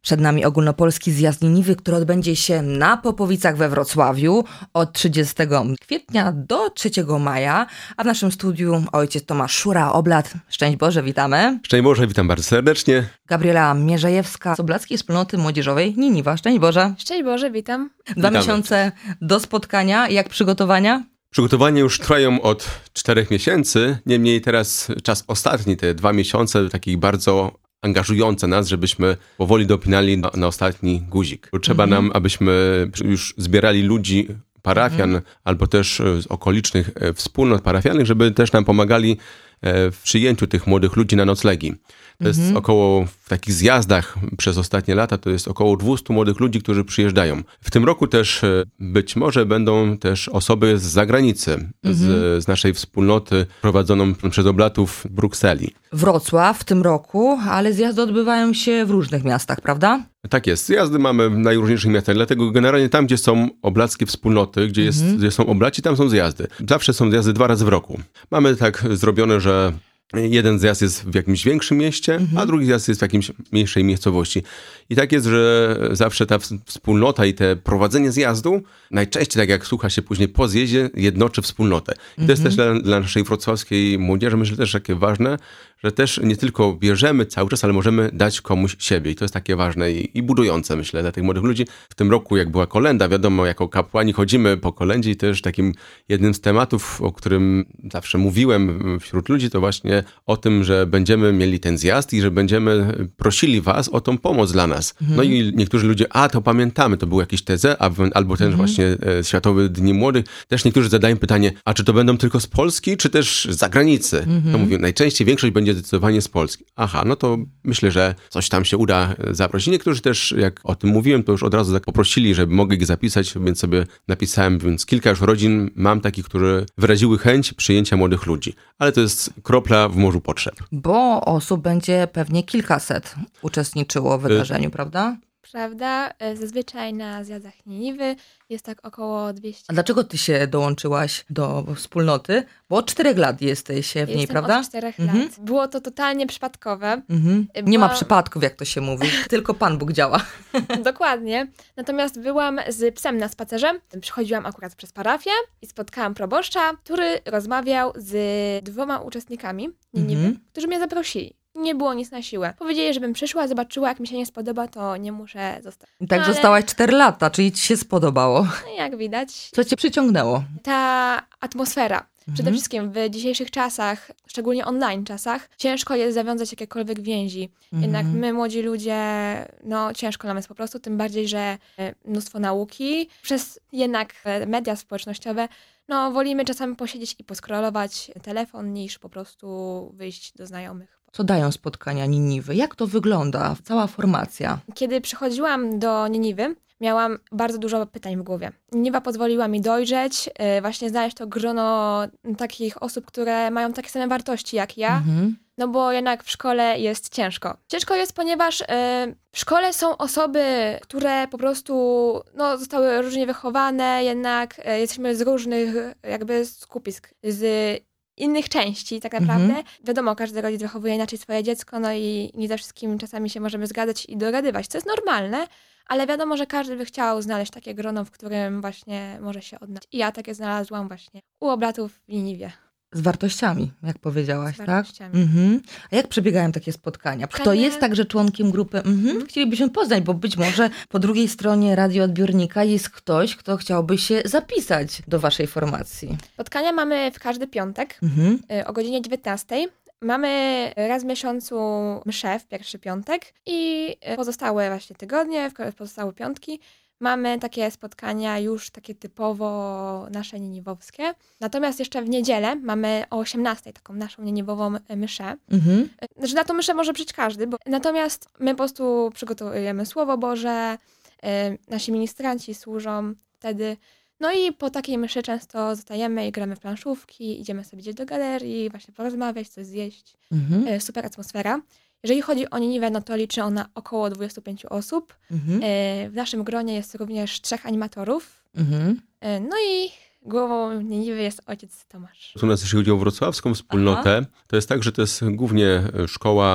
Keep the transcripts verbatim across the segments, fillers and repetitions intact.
Przed nami ogólnopolski zjazd Niniwy, który odbędzie się na Popowicach we Wrocławiu od trzydziestego kwietnia do trzeciego maja, a w naszym studiu ojciec Tomasz Szura-Oblat. Szczęść Boże, witamy. Szczęść Boże, witam bardzo serdecznie. Gabriela Mierzejewska z Oblackiej Wspólnoty Młodzieżowej Niniwa. Szczęść Boże. Szczęść Boże, witam. Dwa Witamy. miesiące do spotkania. Jak przygotowania? Przygotowania już trwają od czterech miesięcy, niemniej teraz czas ostatni, te dwa miesiące takich bardzo angażujące nas, żebyśmy powoli dopinali na, na ostatni guzik. Trzeba Mhm. nam, abyśmy już zbierali ludzi, parafian, Mhm. albo też z okolicznych e, wspólnot parafialnych, żeby też nam pomagali e, w przyjęciu tych młodych ludzi na noclegi. To jest około, w takich zjazdach przez ostatnie lata, to jest około dwieście młodych ludzi, którzy przyjeżdżają. W tym roku też e, być może będą też osoby z zagranicy, z, z naszej wspólnoty prowadzoną przez Oblatów w Brukseli. Wrocław w tym roku, ale zjazdy odbywają się w różnych miastach, prawda? Tak jest. Zjazdy mamy w najróżniejszych miastach, dlatego generalnie tam, gdzie są oblackie wspólnoty, gdzie, jest, gdzie są oblaci, tam są zjazdy. Zawsze są zjazdy dwa razy w roku. Mamy tak zrobione, że jeden zjazd jest w jakimś większym mieście, mhm. a drugi zjazd jest w jakimś mniejszej miejscowości. I tak jest, że zawsze ta wspólnota i te prowadzenie zjazdu, najczęściej tak jak słucha się później po zjeździe, jednoczy wspólnotę. I to jest też dla, dla naszej wrocławskiej młodzieży, myślę też takie ważne, że też nie tylko bierzemy cały czas, ale możemy dać komuś siebie. I to jest takie ważne i, i budujące, myślę, dla tych młodych ludzi. W tym roku, jak była kolenda, wiadomo, jako kapłani chodzimy po kolędzie i też takim jednym z tematów, o którym zawsze mówiłem wśród ludzi, to właśnie o tym, że będziemy mieli ten zjazd i że będziemy prosili was o tą pomoc dla nas. Mhm. No i niektórzy ludzie, a to pamiętamy, to był jakiś T Z, a, albo ten mhm. właśnie e, Światowy Dni Młodych. Też niektórzy zadają pytanie, a czy to będą tylko z Polski, czy też z zagranicy? Mhm. To mówię, najczęściej większość będzie zdecydowanie z Polski. Aha, no to myślę, że coś tam się uda zaprosić. Niektórzy też, jak o tym mówiłem, to już od razu tak poprosili, żeby mogli ich zapisać, więc sobie napisałem, więc kilka już rodzin mam takich, które wyraziły chęć przyjęcia młodych ludzi. Ale to jest kropla w morzu potrzeb. Bo osób będzie pewnie kilkaset uczestniczyło w wydarzeniu, y- prawda? Prawda? Zazwyczaj na zjazdach Niniwy jest tak około dwieście. A dlaczego ty się dołączyłaś do wspólnoty? Bo od czterech lat jesteś w niej, Jestem prawda? od czterech mhm. lat. Było to totalnie przypadkowe. Mhm. Nie bo... ma przypadków, jak to się mówi. Tylko Pan Bóg działa. Dokładnie. Natomiast byłam z psem na spacerze. Przychodziłam akurat przez parafię i spotkałam proboszcza, który rozmawiał z dwoma uczestnikami Niniwy, mhm. którzy mnie zaprosili. Nie było nic na siłę. Powiedzieli, żebym przyszła, zobaczyła, jak mi się nie spodoba, to nie muszę zostać. I tak Ale... zostałaś cztery lata, czyli ci się spodobało. No, jak widać. Co cię przyciągnęło? Ta atmosfera. Mhm. Przede wszystkim w dzisiejszych czasach, szczególnie online czasach, ciężko jest zawiązać jakiekolwiek więzi. Mhm. Jednak my, młodzi ludzie, no ciężko nam jest po prostu, tym bardziej, że mnóstwo nauki. Przez jednak media społecznościowe, no wolimy czasami posiedzieć i poskrolować telefon, niż po prostu wyjść do znajomych. Co dają spotkania Niniwy? Jak to wygląda? Cała formacja. Kiedy przychodziłam do Niniwy, miałam bardzo dużo pytań w głowie. Niniwa pozwoliła mi dojrzeć, właśnie znaleźć to grono takich osób, które mają takie same wartości jak ja. Mhm. No bo jednak w szkole jest ciężko. Ciężko jest, ponieważ y, w szkole są osoby, które po prostu no, zostały różnie wychowane, jednak y, jesteśmy z różnych jakby skupisk, z innych części tak naprawdę. Mhm. Wiadomo, każdy rodzic wychowuje inaczej swoje dziecko, no i nie ze wszystkim czasami się możemy zgadzać i dogadywać, co jest normalne, ale wiadomo, że każdy by chciał znaleźć takie grono, w którym właśnie może się odnaleźć. I ja takie znalazłam właśnie u Oblatów w Niniwie. Z wartościami, jak powiedziałaś, Z tak? wartościami. Mhm. A jak przebiegają takie spotkania? Kto jest także członkiem grupy? Mhm. Mhm. Chcielibyśmy poznać, bo być może po drugiej stronie radioodbiornika jest ktoś, kto chciałby się zapisać do waszej formacji. Spotkania mamy w każdy piątek mhm. o godzinie dziewiętnastej. Mamy raz w miesiącu mszę w pierwszy piątek i pozostałe właśnie tygodnie, w pozostałe piątki mamy takie spotkania już takie typowo nasze niniwowskie. Natomiast jeszcze w niedzielę mamy o osiemnastej taką naszą niniwową mszę. Mhm. Znaczy na tą mszę może przyjść każdy, bo natomiast my po prostu przygotowujemy Słowo Boże, yy, nasi ministranci służą wtedy. No i po takiej mszy często zostajemy i gramy w planszówki, idziemy sobie gdzieś do galerii, właśnie porozmawiać, coś zjeść. Mhm. Yy, super atmosfera. Jeżeli chodzi o Niniwę, no to liczy ona około dwudziestu pięciu osób. Mhm. W naszym gronie jest również trzech animatorów. Mhm. No i głową Niniwy jest ojciec Tomasz. U nas, jeśli chodzi o wrocławską wspólnotę, Aha. to jest tak, że to jest głównie szkoła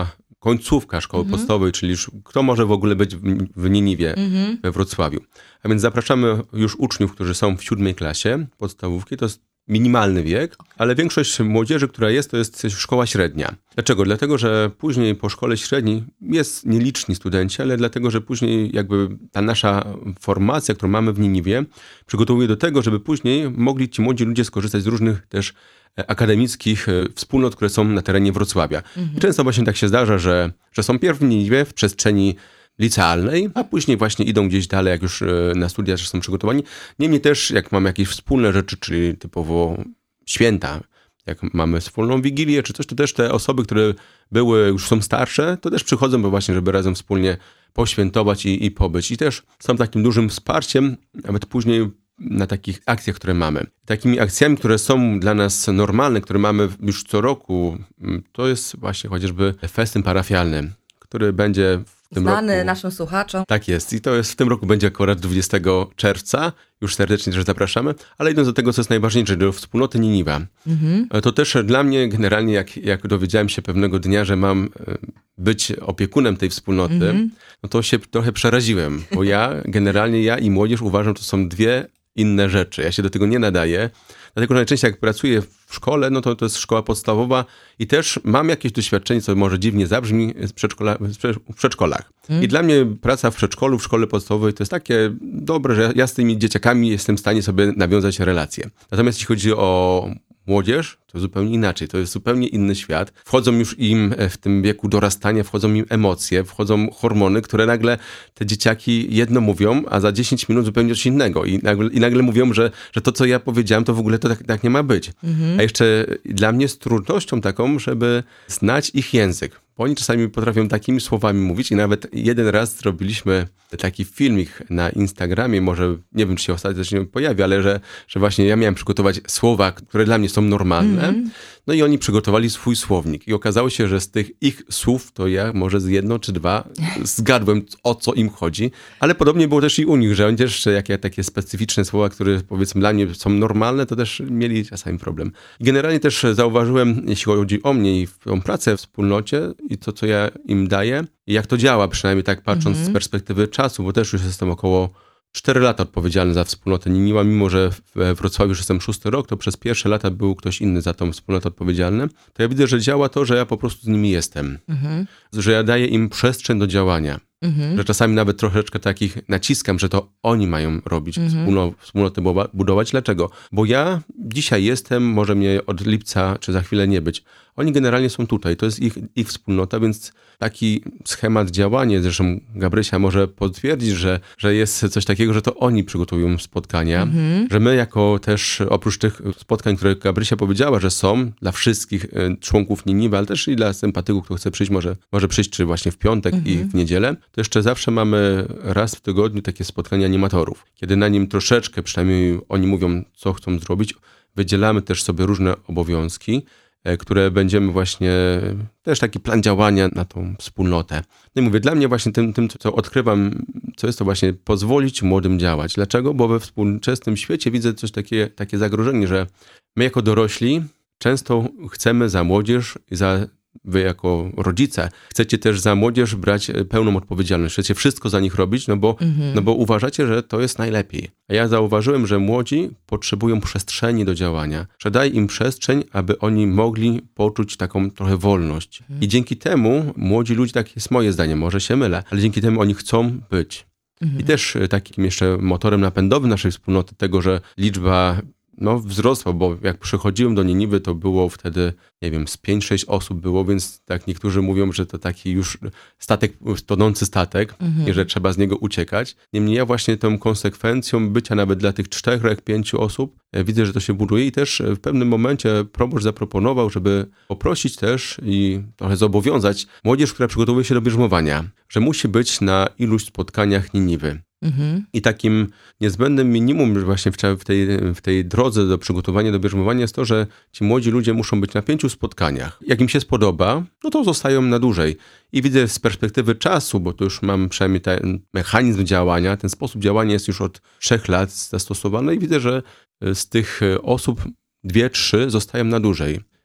końcówka szkoły mhm. podstawowej, czyli już kto może w ogóle być w, w Niniwie, mhm. we Wrocławiu. A więc zapraszamy już uczniów, którzy są w siódmej klasie podstawówki, to jest minimalny wiek, ale większość młodzieży, która jest, to jest szkoła średnia. Dlaczego? Dlatego, że później po szkole średniej jest nieliczni studenci, ale dlatego, że później jakby ta nasza formacja, którą mamy w Niniwie, przygotowuje do tego, żeby później mogli ci młodzi ludzie skorzystać z różnych też akademickich wspólnot, które są na terenie Wrocławia. Mhm. Często właśnie tak się zdarza, że, że są pierw w Niniwie w przestrzeni licealnej, a później właśnie idą gdzieś dalej, jak już na studia że są przygotowani. Niemniej też, jak mamy jakieś wspólne rzeczy, czyli typowo święta, jak mamy wspólną wigilię czy coś, to też te osoby, które były, już są starsze, to też przychodzą, bo właśnie, żeby razem wspólnie poświętować i, i pobyć. I też są takim dużym wsparciem, nawet później na takich akcjach, które mamy. Takimi akcjami, które są dla nas normalne, które mamy już co roku, to jest właśnie chociażby festyn parafialny, który będzie w tym Znany roku. naszym słuchaczom. Tak jest. I to jest w tym roku będzie akurat dwudziestego czerwca. Już serdecznie też zapraszamy. Ale idąc do tego, co jest najważniejsze, do wspólnoty Niniwa. Mhm. To też dla mnie generalnie, jak, jak dowiedziałem się pewnego dnia, że mam być opiekunem tej wspólnoty, mhm. no to się trochę przeraziłem. Bo ja generalnie, ja i młodzież uważam, to są dwie inne rzeczy. Ja się do tego nie nadaję. Dlatego najczęściej jak pracuję w szkole, no to to jest szkoła podstawowa i też mam jakieś doświadczenie, co może dziwnie zabrzmi, z przedszkola, w przedszkolach. Hmm. I dla mnie praca w przedszkolu, w szkole podstawowej to jest takie dobre, że ja z tymi dzieciakami jestem w stanie sobie nawiązać relacje. Natomiast jeśli chodzi o młodzież, to zupełnie inaczej. To jest zupełnie inny świat. Wchodzą już im w tym wieku dorastania, wchodzą im emocje, wchodzą hormony, które nagle te dzieciaki jedno mówią, a za dziesięć minut zupełnie coś innego. I nagle, i nagle mówią, że, że to, co ja powiedziałem, to w ogóle to tak, tak nie ma być. Mhm. A jeszcze dla mnie z trudnością taką, żeby znać ich język. Bo oni czasami potrafią takimi słowami mówić i nawet jeden raz zrobiliśmy taki filmik na Instagramie, może nie wiem, czy się ostatnio się pojawi, ale że, że właśnie ja miałem przygotować słowa, które dla mnie są normalne. Mm. No i oni przygotowali swój słownik i okazało się, że z tych ich słów to ja może z jedno czy dwa zgadłem, o co im chodzi, ale podobnie było też i u nich, że oni też jakie takie specyficzne słowa, które powiedzmy dla mnie są normalne, to też mieli czasami problem. I generalnie też zauważyłem, jeśli chodzi o mnie i tą pracę w wspólnocie i to, co ja im daję i jak to działa, przynajmniej tak patrząc mm-hmm. z perspektywy czasu, bo też już jestem około cztery lata odpowiedzialny za wspólnotę Niniwa, mimo że w Wrocławiu już jestem szósty rok, to przez pierwsze lata był ktoś inny za tą wspólnotę odpowiedzialny, to ja widzę, że działa to, że ja po prostu z nimi jestem. Mm-hmm. Że ja daję im przestrzeń do działania. Mm-hmm. Że czasami nawet troszeczkę takich naciskam, że to oni mają robić, mm-hmm. wspólno, wspólnotę budować. Dlaczego? Bo ja dzisiaj jestem, może mnie od lipca czy za chwilę nie być. Oni generalnie są tutaj, to jest ich, ich wspólnota, więc taki schemat działania, zresztą Gabrysia może potwierdzić, że, że jest coś takiego, że to oni przygotowują spotkania, mm-hmm. że my jako też oprócz tych spotkań, które Gabrysia powiedziała, że są dla wszystkich członków Niniwy, ale też i dla sympatyków, kto chce przyjść, może, może przyjść czy właśnie w piątek mm-hmm. i w niedzielę, to jeszcze zawsze mamy raz w tygodniu takie spotkania animatorów, kiedy na nim troszeczkę, przynajmniej oni mówią, co chcą zrobić, wydzielamy też sobie różne obowiązki, które będziemy właśnie, też taki plan działania na tą wspólnotę. No i mówię, dla mnie właśnie tym, tym, co odkrywam, co jest to właśnie pozwolić młodym działać. Dlaczego? Bo we współczesnym świecie widzę coś takie, takie zagrożenie, że my jako dorośli często chcemy za młodzież i za wy jako rodzice chcecie też za młodzież brać pełną odpowiedzialność. Chcecie wszystko za nich robić, no bo, mhm. no bo uważacie, że to jest najlepiej. A ja zauważyłem, że młodzi potrzebują przestrzeni do działania. Że daj im przestrzeń, aby oni mogli poczuć taką trochę wolność. Mhm. I dzięki temu młodzi ludzie, tak jest moje zdanie, może się mylę, ale dzięki temu oni chcą być. Mhm. I też takim jeszcze motorem napędowym naszej wspólnoty tego, że liczba no wzrosła, bo jak przychodziłem do Niniwy, to było wtedy, nie wiem, z pięć sześć osób było, więc tak niektórzy mówią, że to taki już statek, tonący statek mhm. i że trzeba z niego uciekać. Niemniej ja właśnie tą konsekwencją bycia nawet dla tych czterech, pięciu osób widzę, że to się buduje i też w pewnym momencie proboszcz zaproponował, żeby poprosić też i trochę zobowiązać młodzież, która przygotowuje się do bierzmowania, że musi być na iluś spotkaniach Niniwy. Mhm. I takim niezbędnym minimum właśnie w tej, w tej drodze do przygotowania do bierzmowania jest to, że ci młodzi ludzie muszą być na pięciu spotkaniach. Jak im się spodoba, no to zostają na dłużej. I widzę z perspektywy czasu, bo to już mam przynajmniej ten mechanizm działania, ten sposób działania jest już od trzech lat zastosowany i widzę, że z tych osób dwie, trzy zostają na dłużej.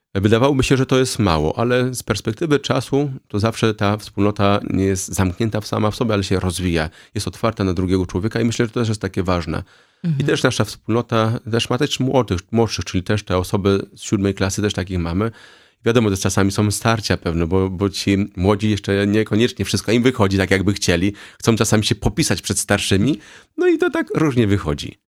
Wydawałoby się, że to jest mało, ale z perspektywy czasu to zawsze ta wspólnota nie jest zamknięta sama w sobie, ale się rozwija. Jest otwarta na drugiego człowieka i myślę, że to też jest takie ważne. Mhm. I też nasza wspólnota też ma też młodych, młodszych, czyli też te osoby z siódmej klasy, też takich mamy. Wiadomo, że czasami są starcia pewne, bo, bo ci młodzi jeszcze niekoniecznie wszystko im wychodzi tak, jakby chcieli. Chcą czasami się popisać przed starszymi, no i to tak różnie wychodzi.